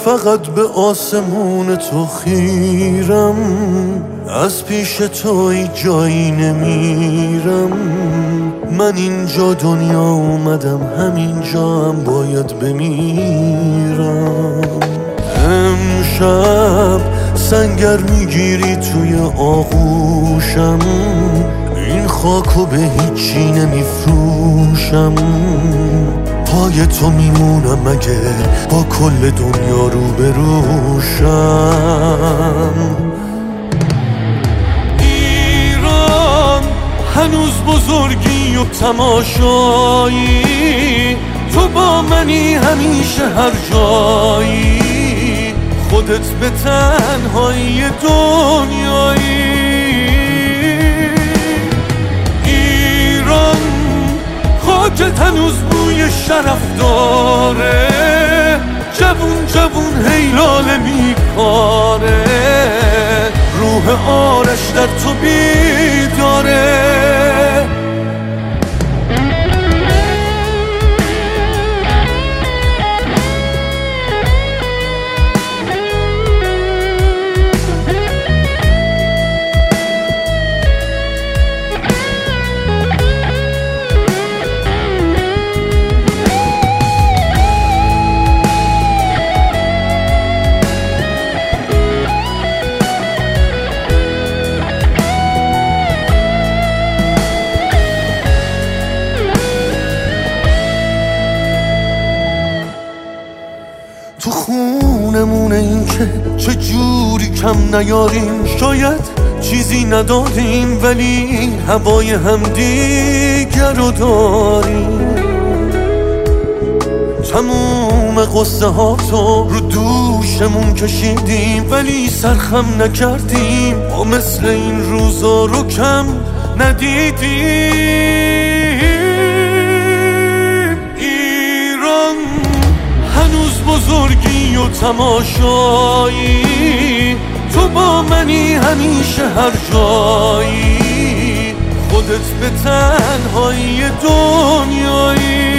فقط به آسمون تو خیرم، از پیش تو ای جایی نمیرم. من اینجا دنیا اومدم، همینجا هم باید بمیرم. امشب سنگر میگیری توی آغوشم، این خاکو به هیچی نمیفروشم. پای تو میمونم اگه با کل دنیا رو بروشم. ایران هنوز بزرگی و تماشایی، تو با منی همیشه هر جایی، خودت به تنهایی دنیایی. ایران خاکت هنوز بوی شرف داره، جوون جوون هیلاله میکاره، روح آرش در تو بیداره. تو خونمونه این که چه جوری کم نیاریم، شاید چیزی ندادیم ولی هوای همدیگر رو داریم. تموم قصه ها تو رو دوشمون کشیدیم ولی سرخم نکردیم، ما مثل این روزا رو کم ندیدیم. هنوز بزرگی و تماشایی، تو با منی همیشه هر جایی، خودت به تنهایی دنیایی.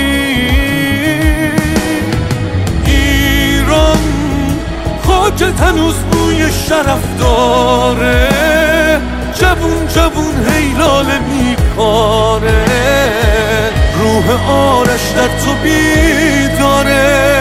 ایران خاکت هنوز بوی شرف داره، جوون جوون هیلاله میکاره، روح آرش در تو بیداره.